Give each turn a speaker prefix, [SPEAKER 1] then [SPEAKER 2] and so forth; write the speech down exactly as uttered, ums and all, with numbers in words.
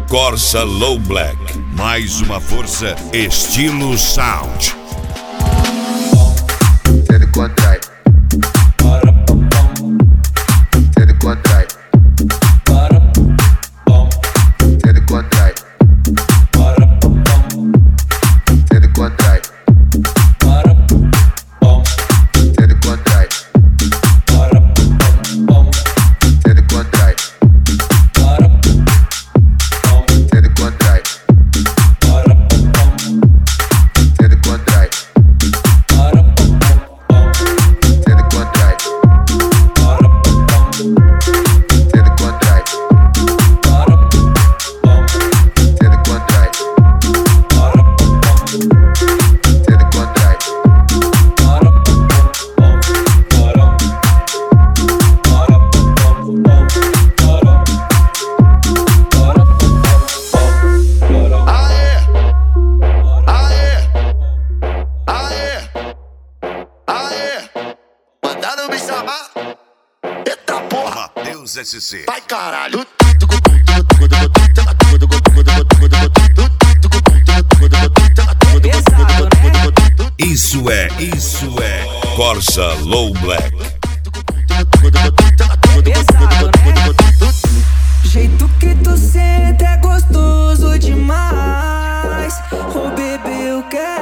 [SPEAKER 1] Corsa Low Black, mais uma força estilo sound.
[SPEAKER 2] Sede contrai, sede contrai, sede contrai, sede contrai, sede contrai, sede contrai, sede contrai, sede contrai.
[SPEAKER 1] Matheus S C.
[SPEAKER 2] Vai caralho.
[SPEAKER 1] Isso é, isso é Corsa Low Black.
[SPEAKER 3] Pesado, né? Jeito que tu sente é gostoso demais. Oh, bebê, eu quero.